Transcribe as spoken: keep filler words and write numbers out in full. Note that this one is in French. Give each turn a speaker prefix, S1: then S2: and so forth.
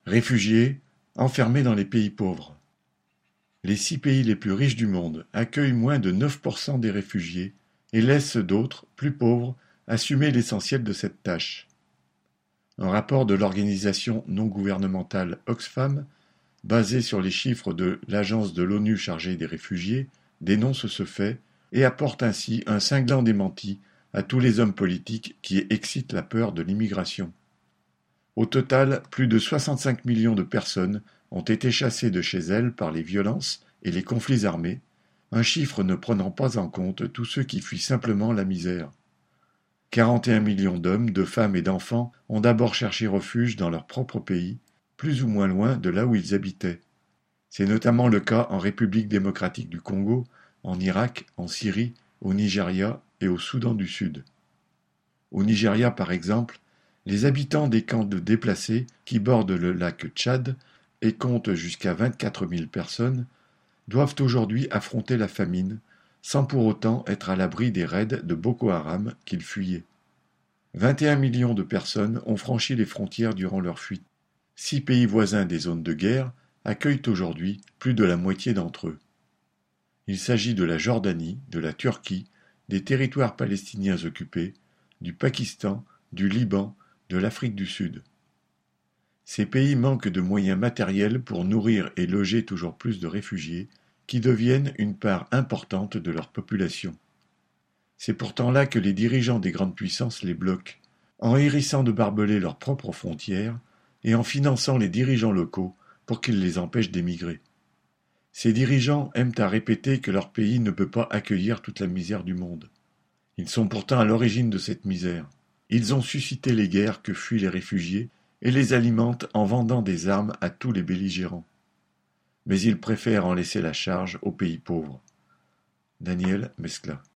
S1: Réfugiés, enfermés dans les pays pauvres. Les six pays les plus riches du monde accueillent moins de neuf pour cent des réfugiés et laissent d'autres, plus pauvres, assumer l'essentiel de cette tâche. Un rapport de l'organisation non gouvernementale Oxfam, basé sur les chiffres de l'agence de l'ONU chargée des réfugiés, dénonce ce fait et apporte ainsi un cinglant démenti à tous les hommes politiques qui excitent la peur de l'immigration. Au total, plus de soixante-cinq millions de personnes ont été chassées de chez elles par les violences et les conflits armés, un chiffre ne prenant pas en compte tous ceux qui fuient simplement la misère. quarante et un millions d'hommes, de femmes et d'enfants ont d'abord cherché refuge dans leur propre pays, plus ou moins loin de là où ils habitaient. C'est notamment le cas en République démocratique du Congo, en Irak, en Syrie, au Nigeria et au Soudan du Sud. Au Nigeria, par exemple, les habitants des camps de déplacés qui bordent le lac Tchad et comptent jusqu'à vingt-quatre mille personnes doivent aujourd'hui affronter la famine, sans pour autant être à l'abri des raids de Boko Haram qu'ils fuyaient. vingt et un millions de personnes ont franchi les frontières durant leur fuite. Six pays voisins des zones de guerre accueillent aujourd'hui plus de la moitié d'entre eux. Il s'agit de la Jordanie, de la Turquie, des territoires palestiniens occupés, du Pakistan, du Liban, de l'Afrique du Sud. Ces pays manquent de moyens matériels pour nourrir et loger toujours plus de réfugiés, qui deviennent une part importante de leur population. C'est pourtant là que les dirigeants des grandes puissances les bloquent, en hérissant de barbelés leurs propres frontières et en finançant les dirigeants locaux pour qu'ils les empêchent d'émigrer. Ces dirigeants aiment à répéter que leur pays ne peut pas accueillir toute la misère du monde. Ils sont pourtant à l'origine de cette misère. Ils ont suscité les guerres que fuient les réfugiés et les alimentent en vendant des armes à tous les belligérants. Mais ils préfèrent en laisser la charge aux pays pauvres. Daniel Mescla.